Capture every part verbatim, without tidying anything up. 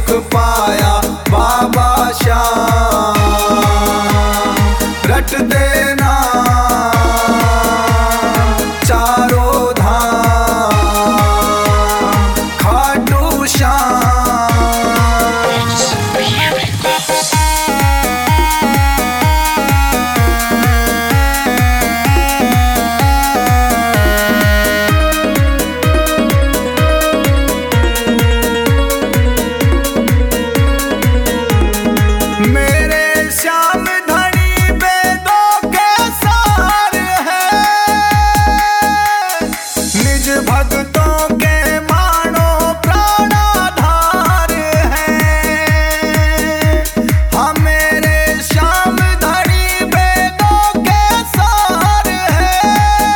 सुख पाया बाबा श्याम। रट देना चारों धाम खाटू श्याम। भक्तों के मानो प्राणाधार है। हम मेरे श्याम धनी वेदों के सार है।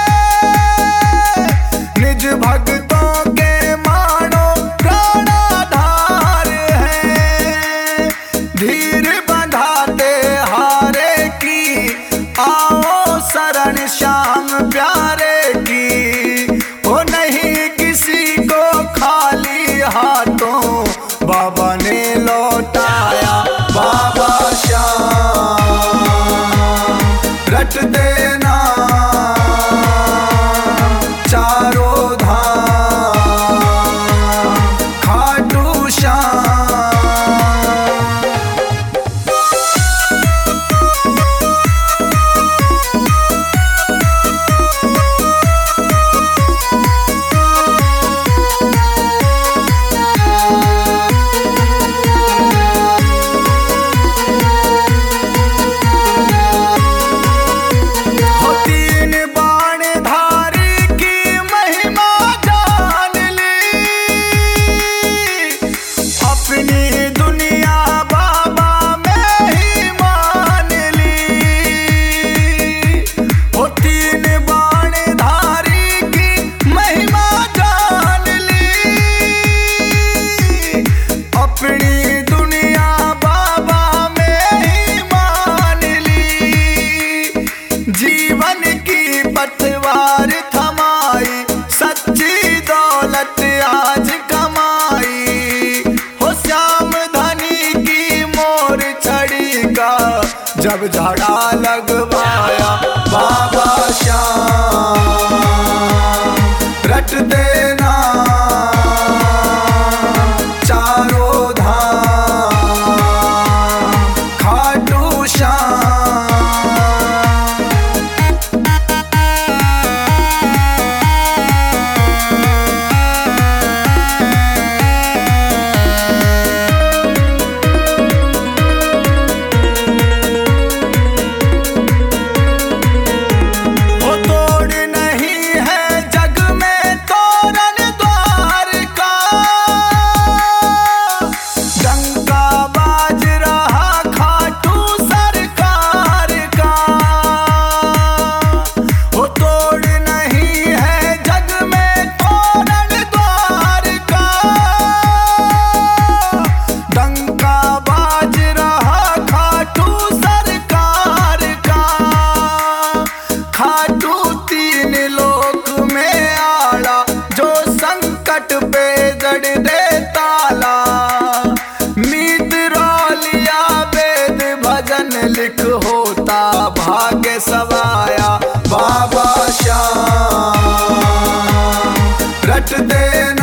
निज भक्तों के मानो प्राणाधार है। धीर बंधाते हारे की आओ शरण श्याम प्यारे की। हाथों बाबा ने लौटाया बाबा श्याम। रट देना चारों धाम खाटू श्याम। जीवन की पतवार थमाई सच्ची दौलत आज कमाई। हो श्याम धनी की मोर छड़ी का जब झाड़ा लगवाया बाबा श्याम। रट देना चारों धाम खाटू श्याम। लिख होता भाग्य सवाया बाबा श्याम। रट देना